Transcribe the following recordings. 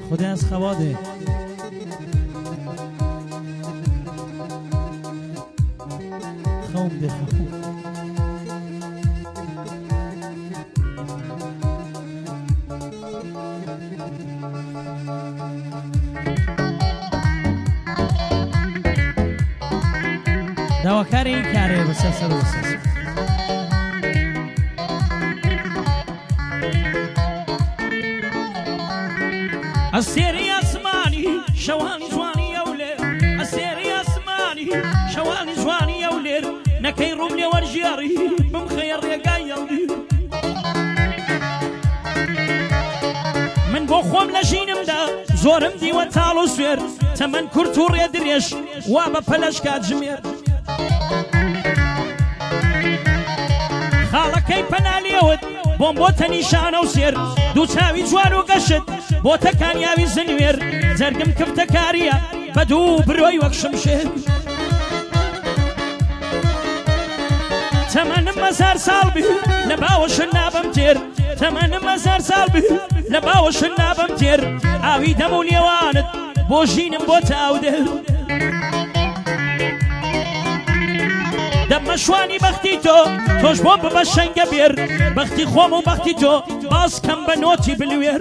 خدا از خواده خوم ده خوم دواکاری این کاره بسر السيري اسماني شواني جواني يا ولير السيري اسماني شواني جواني يا ولير نكي رملي ورجياري بمخير يا يلدي من بوخوم لجينم دا زورم دي وتالو سوير تمن كرتور يدريش وابا بلاش كات جمير خالكي بناليود بۆمبۆتە نیشانە و سێر دوو چاوی جوان و گەشت بۆتە کامیاوی زنوێر جەرگم کفتە کاریە بە دوو برۆی وەک شمشێر تەمەنم مەزار ساڵ بی لە باوەشن نابم تێر تەمەنم مەزار ساڵ بی لە باوەشن نابم تێر ئاوی دەم و نێوانت بۆ ژینم بۆ تاودێر دەمە شوانی بەختی تۆ تۆش بۆم ببە شەنگە بێر بەختی خۆم و بەختی تۆ باس کەم بە نۆتی بلوێر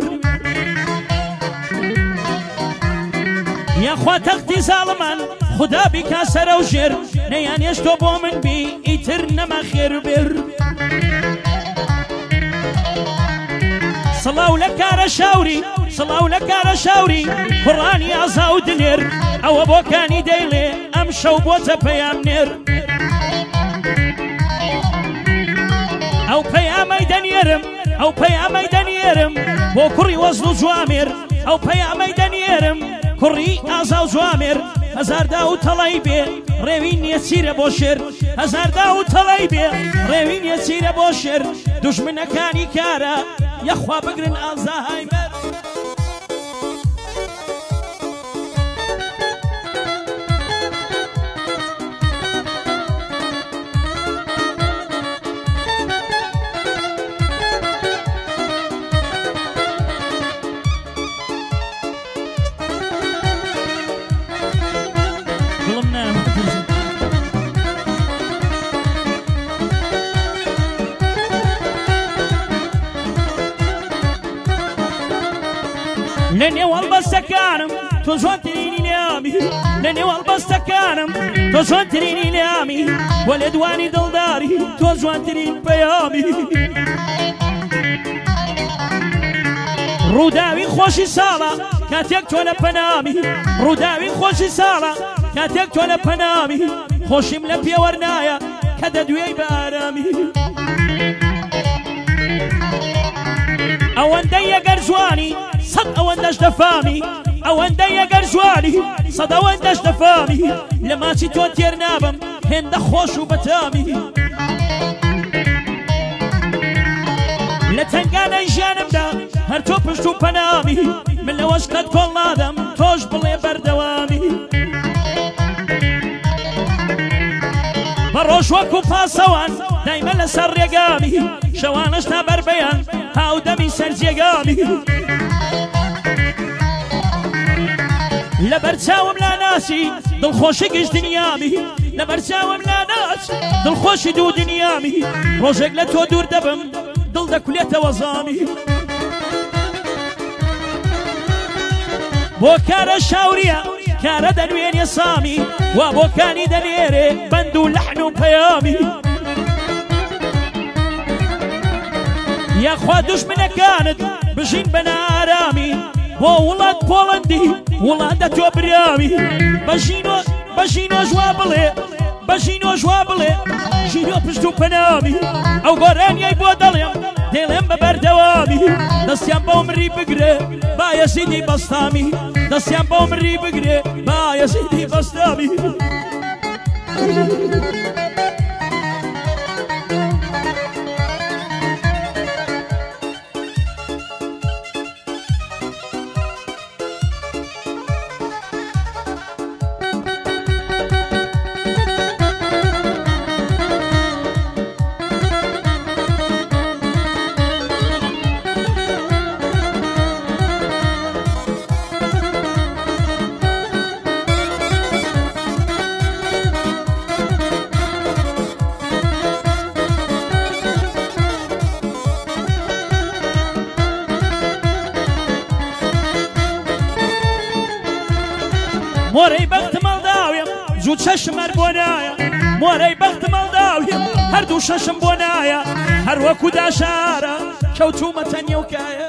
یاخوا تەختی زاڵمان خدا بیکا سەرە و ژێر نەیانێش تۆ بۆ من بی ئیتر نەما خێر بێر سڵاو لە کارە شاوری سڵاو لە کارە شاوری کوڕانی ئازا و دلێر ئەوە بۆکانی دەیڵێ ئەم شەو بۆتە پەیام نێر ئەو پەیامەی دەنێرم ئەو پەیامەی دەنێرم بۆ کوڕی وەزن و جوامێر ئەو پەیامەی دەنێرم کوڕی ئازا و جوامێر هەزاردا و تەڵەی بێ ڕێوی نییە چیرە بۆ شێر هەزاردا و تەڵەی بێ ڕێوی نییە چیرە بۆ شێر دوژمنەکانی کارە یەخوا بگرن ئازاهایمەر لنێوەڵ بەستەکانم تۆ جوانترینی لیامی لنێوەڵ بەستەکانم تۆ جوانترینی لیامی وە لە دوانی دڵداری تۆ جوانترین پەیامی ڕووداوی خۆشی ساڵە کاتێک تۆ لە پەنامی ڕووداوی خۆشی ساڵە کاتێک تۆ لە پەنامی خۆشیم لە پێوەرنایە کە دەدوێی بە ئارامی ئەوەندەی ئەگەر جوانی سەد ئەوەندەش دەفامی ئەوەندەی ئەگەر جوانی سەد ئەوەندەش دەفامی لە ماچی تۆ تێر نابم هێندە خۆش و بەتامی لە تەنگانەی ژیانمدا هەر تۆ پشت و پەنامی من لەوەش قەت کۆڵ نادەم تۆش بڵێ بەردەوامی بە ڕۆژ وەکو پاسەوان دایمە لەسەر ڕێگامی شەوانەش تا بەربەیان هاودەمی سەرجێگامی لەبەر چاوم لا ناسی دڵخۆشی گشت دنیامی لەبەر چاوم لا ناس دڵخۆشی دوو دنیامی ڕۆژێک لە تۆ دوور دەبم دڵ دەکولێتەوە زامی بۆ کارە شاوریە کارە دەنوێنێ سامی وا بۆکانی دەنێرێ بەند و لەحن و پەیامی یاخوا دوژمنەکانت بژین بە نارامی بۆ وڵات پۆڵەندی وڵاتە تۆ براوی بەژینۆ ژوا بڵێ بەژینۆ ژوا بڵێ ژینۆ پشت و پەنامی ئەو گۆرانیای بۆ دەڵێم بە بەردەوامی دەستیان بەو مری بگرێ بایەزیدی بەستامی دەستیان بەو مری بگرێ بایەزیدی بەستامی مۆرەی بەخت مەڵداویم زوو چەشم هەر بۆ نایە مۆرەی بەخت مەڵداویم هەردوو شەشم بۆ نایە هەر وەکو داشارە کەوتومەتە نێوکایە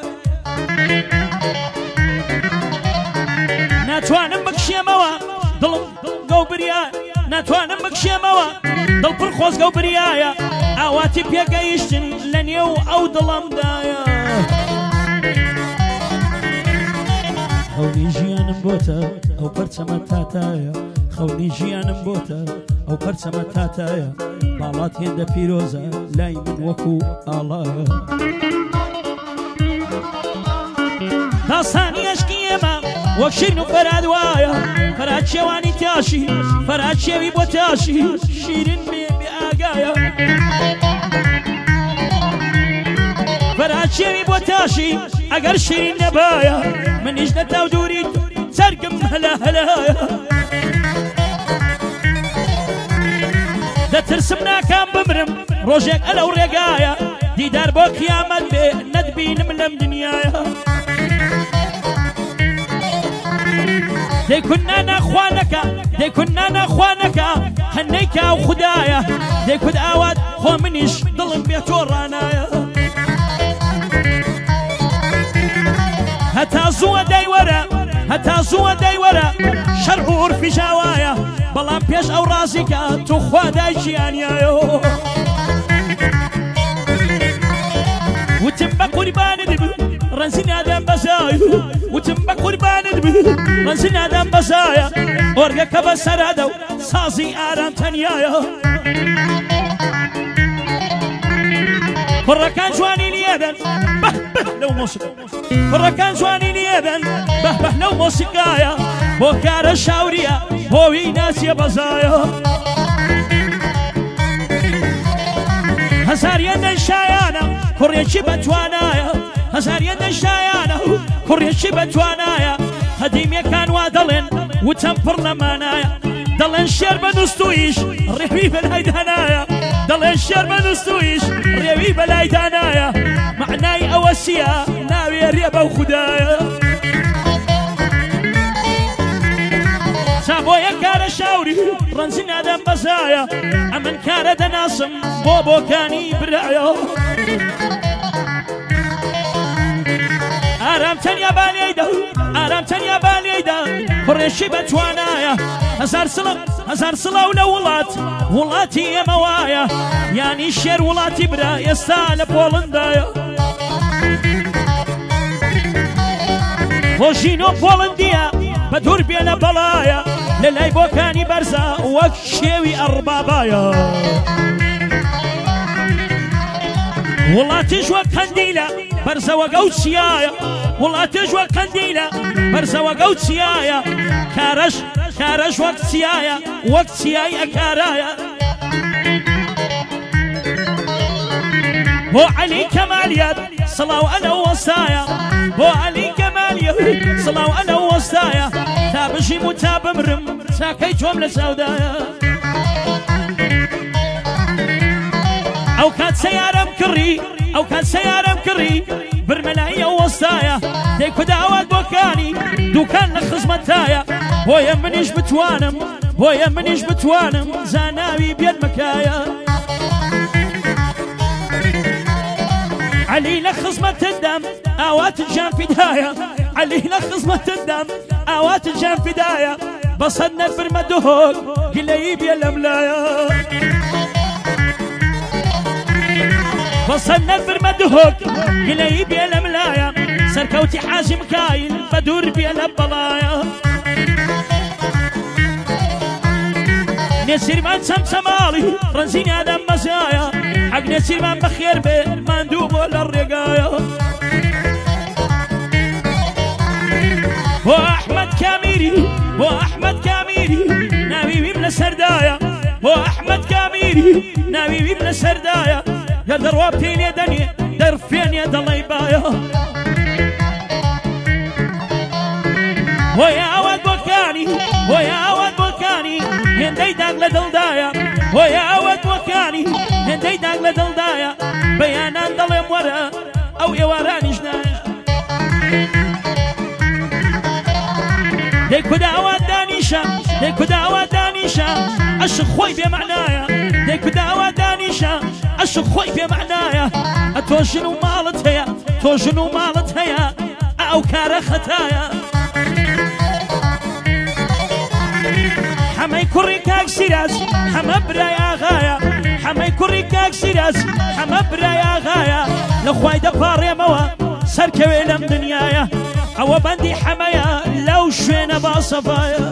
ناتوانم بکشێمەوە دڵم گەو بریایە ناتوانم بکشێمەوە دڵ پڕ خۆزگە و بریایە ئاواتی پێگەیشتن لە نێو ئەو دڵەمدایە خەونی ژیانم بۆتە ئەو پەرچەمە تاتایە خەونی ژیانم بۆتە ئەو پەرچەمە تاتایە باڵات هێندە پیرۆزە لای من وەکو ئاڵایە داستانی عشقی ئێمە وەک شیرن و فەراد وایە فەراد شێوانی تاشی فەراد شێوی بۆ تاشی شیرن بێ ئاگایە فەراد شێوی بۆ تاشی ئەگەر شیرین نەبایە منیش لە تاو دووریت سەرگم هەلا هەلایە دەترسم ناکام بمرم ڕۆژێک ئەلەو ڕێگایە دیدار بۆ قیامەت بێ نەتبینم لەم دنیایە دەیکونا ناخوانەکە دەیکونا ناخوانەکە هەنەیکە ئەو خودایە دەیکوت ئاوات خۆ منیش دڵم بێ تۆ ڕانایە هەتا زووە دەیوەرە هەتا زووە دەیوەرە شەرع و عورفی ژاوایە بەڵام پێش ئەو ڕازیکە تو خوادای ژیانیایە وتم بە قوربانت بم ڕەنزی نادەم بەزایە وتم بە قوربانت بم ڕەنزی نادەم بەزایە ئۆرگەکە بە سەرادە و سازی ئارام تەنیایە کوڕەکان جوانی لێدەن بەه بەه لەو مۆسیقا کوڕەکان جوانی لێدەن بەه بەه لەو مۆسیقایە بۆ کارە شاوریە بۆوی ناسیە بەزایە هەزاریەندەی شایانە کوڕێکی بەتوانایە هەزاریەندەی شایانە کوڕێکی بەتوانایە هەدیمەکان وا دەڵێن وتەم پڕ لەمانایە دەڵێن شێر بە نووسویش ڕێوی بەلای دانایە دەڵێن شێر بە نووسویش ڕێوی بەلای دانایە معنای ئەوە چییە ناوێ ڕێ بەو خودایە بۆیە کارە شاوری ڕەنزی نادەم بەزایە ئەمن کارە دەناسم بۆ بۆکانی برایە ئارام تەنیا بالێیدا ئارام تەنیا بالێیدا کوڕێکی بەتوانایە هەزار سڵاو لە وڵاتی ئێمە وایە یانی شێر وڵاتی برا ئێستا لە پۆڵندایە بۆ ژینۆ پۆڵندیە بە دوور بێ لە بەڵایە لە لای بۆکانی بەرزە وەک شێوی ئەڕبابایە وڵاتیش وەک قەندیلە بەرزەوە گەوت چیایە وڵاتیش وەک قەندیلە بەرزەوە گەوت چیایە کارەش وەک چیایە وەک چیای ئەکارایە بۆ عەلی کەمالیەت سڵاو ئەنە وەستایە بۆ عەلی کەمالیەت سڵاو ئەنە وەستایە تا بژیم و تا بمرم چاکەی تۆم لە چاودایە ئەو کات سەیارەم کڕی ئەو کات سەیارەم کڕی برمەلایی ئەو وەستایە دەیکوت ئاوات بۆکانی دووکان لە خزمەتایە بۆیە منیش بتوانم زاناوی بێت مەکایە عەلی لە خزمەتتدام ئاواتت جان فیدایە عەلی لە خزمەتتدام ئاواتت جان فیدایە بەسەد نەفرمە دهۆک گلەیی بێ لەملایە بەسەد نەفرمە دهۆک گلەیی بێ لەملایە سەرکەوتی حاجی مکایل بە دوور بێ لە بەڵایە نێچیرمان چەمچەماڵی ڕەنزی نادەم بەزایە حەق نێچیرمان بەخێر بێ ماندوو بۆ لە ڕێگایە بۆ ئەحمەد کامیری ناوی ویم لە سەردایە بۆ ئەحمەد کامیری ناوی ویم لە سەردایە یا دەڕوا پێی لێ دەنێ دەرفێنێ دەڵێی باە بۆیە ئەوەت بۆکانی هێندەی داگ لە دڵدایە بۆیە ئەوەت بۆکانی هێندەی داگ لە دڵدایە بەیانان دەڵێم وەرە ئەو ئێوارانیش نایە دەیکودا ئەوان دانی دانیشە دەیکو داوا دانیشە عشق خۆی بێمەعنایە دەیکو داوا دانیشە عشق خۆی بێمەعنایە ئەتۆ ژن و ماڵت هەیە تۆ ژن و ماڵت هەیە ئەو کارە خەتایە حەمەی کوڕی کاک سیراج حەمە برای ئاغایە حەمەی کوڕی کاک سیراج حەمە برای ئاغایە لە خوای دەپاڕێمەوە سەرکەوێ لەم دنیایە ئەوە بەندی حەمەیە لەو شوێنە باسەفایە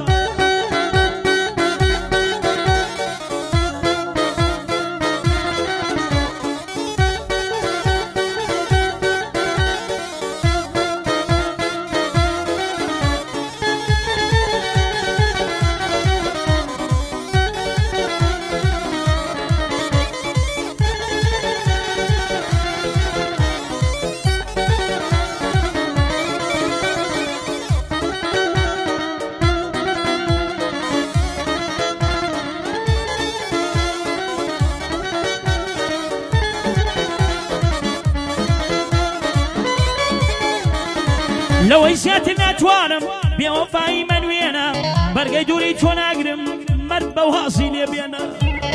لەوەی زیاتر ناتوانم بێوەفایی منوێنە بەرگەی دووری تۆ ناگرم مرد بەو هازی لێ بێنە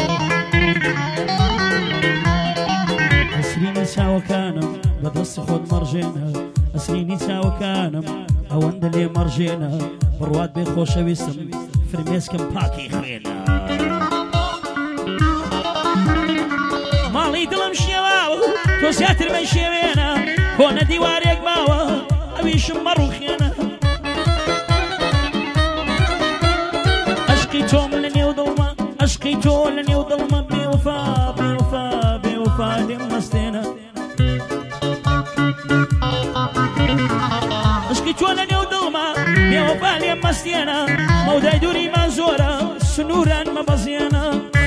ئەسرینی چاوەکانم بەدەستی خۆت مەڕژێنە ئەسرینی چاوەکانم ئەوەندە لێ مەڕژێنە بڕوات بێ خۆشەویستم فرمێسکم پاکی خوێنە ماڵی دڵم شێواوە تۆ زیاتر من شێوێنە کۆنە دیوارێک ماوە ئەویشم مەڕوخێنە عشقی تۆم لە نێو دڵمە عشقی تۆ لە نێو دڵمە بێوەفا بێوەفا بێوەفا لێم مەستێنە عشقی تۆ لە نێو دڵمە بێوەفا لێم مەستێنە مەودای دووریمان زۆرە سنووران مەبەزێنە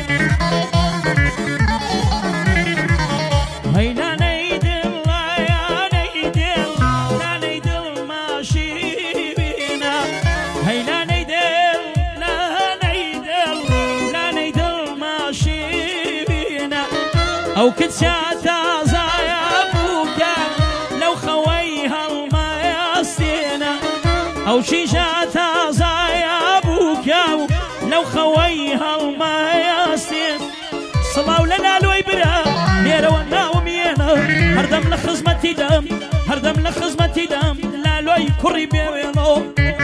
ئەو کچە تازایە بووکە لەو خەوەی هەڵمەستێنە ئەو شیشە تازایە بووکە لەو خەوەی هەڵمەستێن سڵاو لە لالۆی برا لێرەوە ناومێنە هەردەم لە خزمەتی دەم هەردەم لە خزمەتی دەم لالۆی کوڕی بێوێنەوە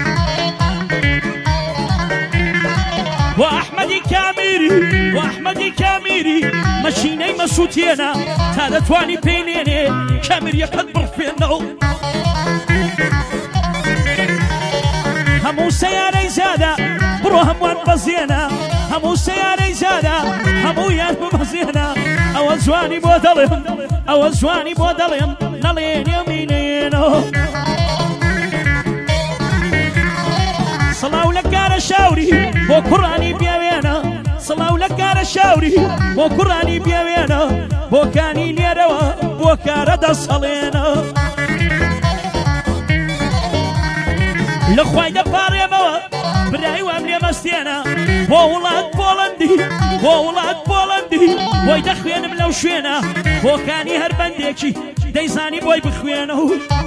وأحمدي كاميري وأحمدي كاميري مشيني مسوتينا تادتواني بينيني كامير يقد برفينو همو سياري زادا برو هموان بزينا همو سياري زادا همو يان بمزينا أو زواني بودلهم أو زواني بودلهم نلين يمينينو صلاو لكار شاوري بو قراني بياوينا صلاو لكار شاوري بو قراني بياوينا بو كاني ليروا بو كاردا صلينا لخواي دفاري بوا براي واملي مستينا بو ولاد بولندي بو ولاد بولندي بوي دخوين ملو شوينا بو كاني هربنديكي ديزاني بوي بخوينو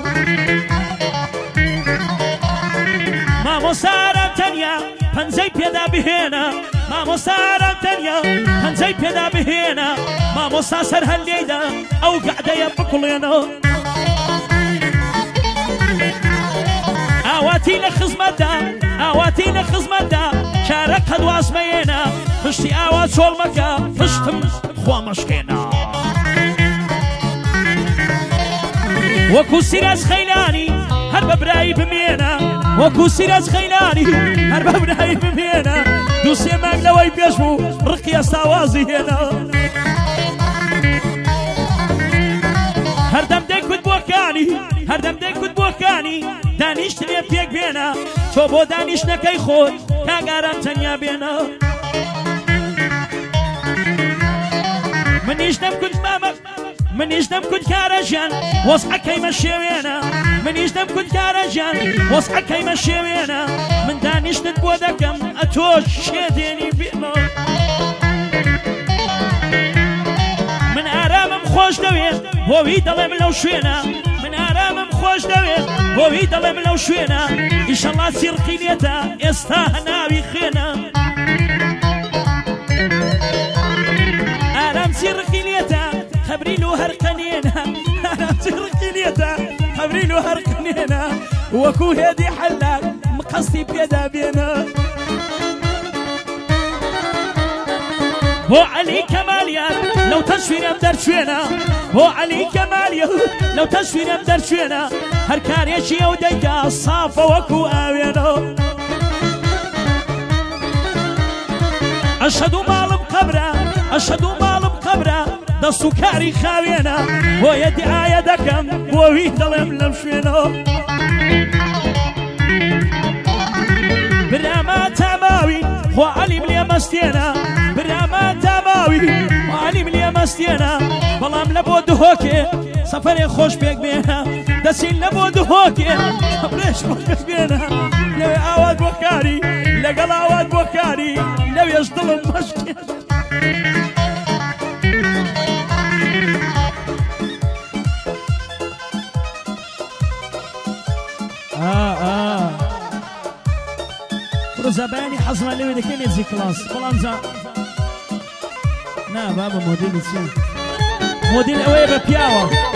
مامۆ سارم تەنیا پەنجەی پێدا بهێنە مامۆ سارم تەنیا پەنجەی پێدا بهێنە مامۆستا سەر هەلێیدا ئەو گەعدەیە بکوڵێنە ئاواتی لە خزمەتدا ئاواتی لە خزمەتدا کارە قەد واسمەیێنە پشتی ئاوا چۆڵ مەکە پشتم خوا مەشکێنە وەکو سیرەج خەیلانی هەر بە برایی بمێنە وەکو سیرەج خەیلانی هەر بە برایی بمێنە دوو سێ مانگ لەوەی پێش بوو ڕقی ئەستاوازی هێنا هەردەم دەیکوت بۆکانی هەردەم دەیکوت بۆکانی دانیشت لێ پێک بێنە تۆ بۆ دانیشتنەکەی خۆت کاگاران تەنیا بێنە منیش نەمکوت مامە منیش نەمکوت کارەژیان وەسعەکەیمە شێوێنە منیش نەمکوت کارەژیان وەسعەکەیمە شێوێنە من دانیشتت بۆ دەکەم ئەتۆ شێدێنی بێمە من ئارامم خۆش دەوێت بۆوی دەڵێم لەو شوێنە من ئارامم خۆش خۆش دەوێت بۆوی دەڵێم لەو شوێنە ئیشەڵا سیرقینێتە ئێستا هەناوی خێنە ئارام سیرقینێتە خەبریل و هەرقەنێنە ئارام سیرقینێتە خەبریل و هەرقەنێنە وەکو هێدی حەلاک مقەستی پێدا بێنە بۆ عەلی کەمالیان لەو تەسویرم دەرچوێنە بۆ عەلی کەمالیە لەو تەسویرم دەرچوێنە هەر کارێکی ئەو دەیدا سافە وەکو ئاوێنە ئەشهەدوو ماڵم قەبرە ئەشهەدوو ماڵم قەبرە دەست و کاری خاوێنە بۆ یەدعایە دەکەم بۆوی دەڵێم لەم شوێنەوە براما تاماوی خۆ عەلیم لێ مەستێنە براما تاماوی خۆ عەلیم لێ مەستێنە بەڵام لە بۆ دهۆکێ سەفەرێ خۆش پێک بێنە دەچین لە بۆ دهۆکێ سەفرێش خۆش پێک بێنە لەوێ ئاوات بۆ کاری لەگەڵ ئاوات بۆ کاری لەوێش دڵم مەشکێن زبانی حەزمان لەوێ دەکەین ێزی کلاس بەڵام جا نا بابە مۆدیلی چیە مۆدیل ئەوەیە بە پیاوە